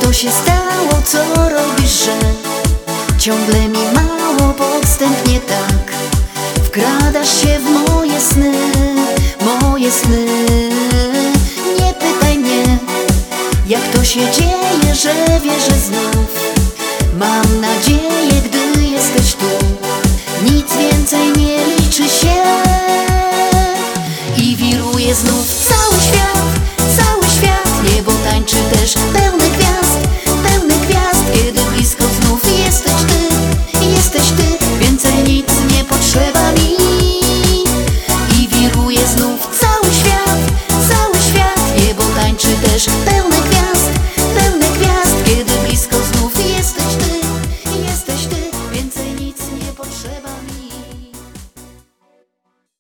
to się stało, co robisz, że ciągle mi mało, podstępnie tak wkradasz się w moje sny, moje sny. Nie pytaj mnie, jak to się dzieje, że wierzę znów. Mam nadzieję, gdy jesteś tu, nic więcej nie liczy się. I wiruje znów cały świat, cały świat. Niebo tańczy też pełne gwiazd, kiedy blisko znów jesteś ty, więcej nic nie potrzeba mi. I wiruje znów cały świat, cały świat. Niebo tańczy też pełne